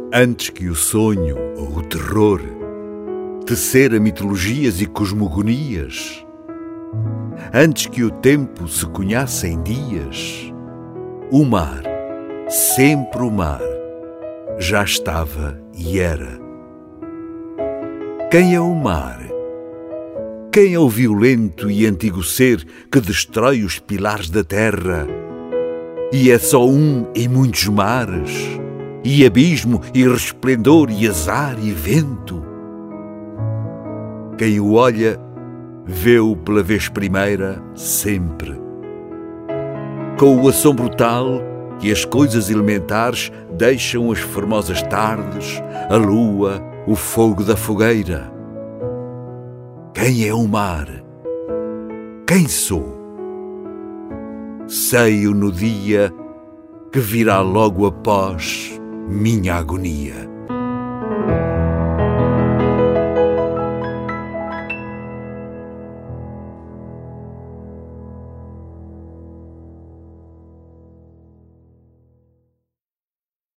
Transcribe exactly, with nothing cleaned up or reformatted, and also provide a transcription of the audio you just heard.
Antes que o sonho ou o terror tecera mitologias e cosmogonias, antes que o tempo se cunhasse em dias, o mar, sempre o mar, já estava e era. Quem é o mar? Quem é o violento e antigo ser que destrói os pilares da terra? E é só um em muitos mares, e abismo, e resplendor, e azar, e vento. Quem o olha, vê-o pela vez primeira, sempre. Com o assombro tal que as coisas elementares deixam as formosas tardes, a lua, o fogo da fogueira. Quem é o mar? Quem sou? Sei-o no dia que virá logo após minha agonia.